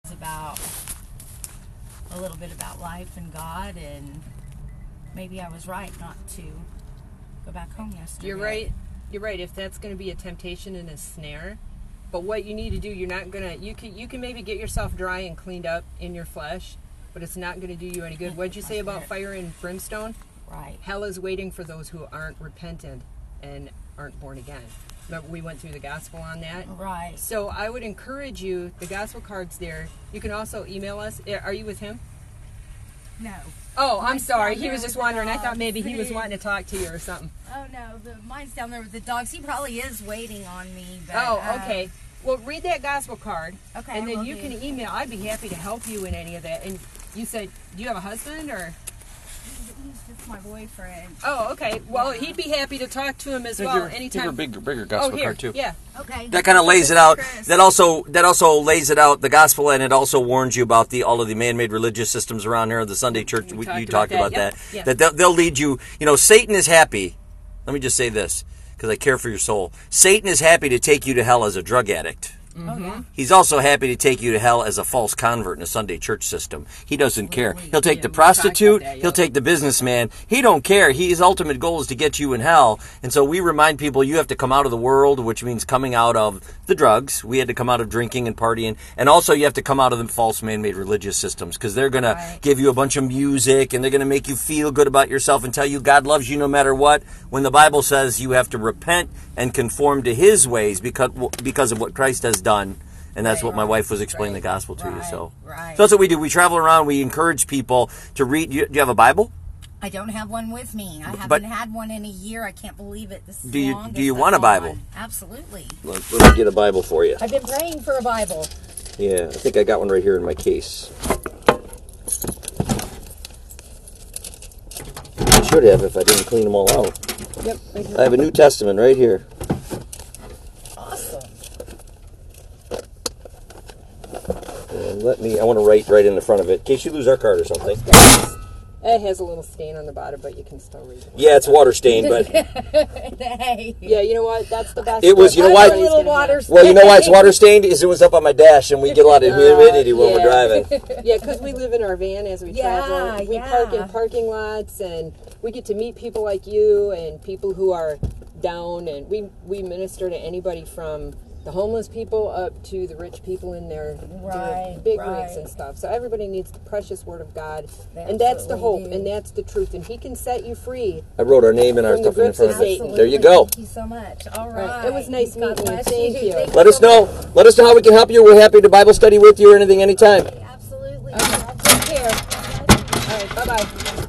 about a little bit about life and God, and maybe I was right not to go back home yesterday. You're right. You're right. If that's going to be a temptation and a snare, but what you need to do, you're not gonna. You can maybe get yourself dry and cleaned up in your flesh, but it's not going to do you any good. What'd you say about fire and brimstone? Right. Hell is waiting for those who aren't repentant and aren't born again. Remember, we went through the gospel on that. Right. So I would encourage you. The gospel card's there. You can also email us. Are you with him? No. Oh, I'm Mine's sorry. down He there was with just the wondering. I dogs. thought maybe he was wanting to talk to you or something. Oh no, mine's down there with the dogs. He probably is waiting on me. But, Oh, okay. Well, read that gospel card. Okay, And then will you do. can email. I'd be happy to help you in any of that. And you said, do you have a husband or? He's just my boyfriend. Oh, okay. Well, he'd be happy to talk to him as well anytime. Bigger gospel here. card too. Yeah. Okay. That kind of lays it out. Chris. That also lays it out, the gospel, and it also warns you about all of the man-made religious systems around here. The Sunday church, you talked about that. Yep. That they'll lead you. You know, Satan is happy. Let me just say this, because I care for your soul. Satan is happy to take you to hell as a drug addict. Oh yeah. He's also happy to take you to hell as a false convert in a Sunday church system. He doesn't care. He'll take the prostitute. He'll take the businessman. He don't care. His ultimate goal is to get you in hell. And so we remind people you have to come out of the world, which means coming out of the drugs. We had to come out of drinking and partying. And also you have to come out of the false man-made religious systems, because they're going to give you a bunch of music and they're going to make you feel good about yourself and tell you God loves you no matter what, when the Bible says you have to repent and conform to His ways because of what Christ has done. And that's what my wife was explaining the gospel to you. So that's what we do. We travel around. We encourage people to read. Do you have a Bible? I don't have one with me. I haven't had one in a year. I can't believe it. This is do you want a Bible? Absolutely. Let me get a Bible for you. I've been praying for a Bible. Yeah, I think I got one right here in my case. I should have if I didn't clean them all out. Yep. Right here. I have a New Testament right here. Awesome. And I want to write right in the front of it in case you lose our card or something. It has a little stain on the bottom, but you can still read it. Yeah, it's water stained, but Hey. Yeah, you know what? That's the best. it was. You know why? Little water Well, you know why it's water stained? Is it was up on my dash, and we get a lot of humidity when we're driving. Yeah, because we live in our van as we travel. We yeah. park in parking lots, and we get to meet people like you and people who are down, and we minister to anybody from the homeless people up to the rich people in their big rigs and stuff. So everybody needs the precious Word of God, and that's the hope, and that's the truth, and He can set you free. I wrote our name and our From the stuff in grips of front of it. Satan. There you go. Thank you so much. All right. Right. It was nice God meeting you. bless Thank you. Let us know. Let us know how we can help you. We're happy to Bible study with you or anything anytime. Absolutely. Take care. All right. Bye bye.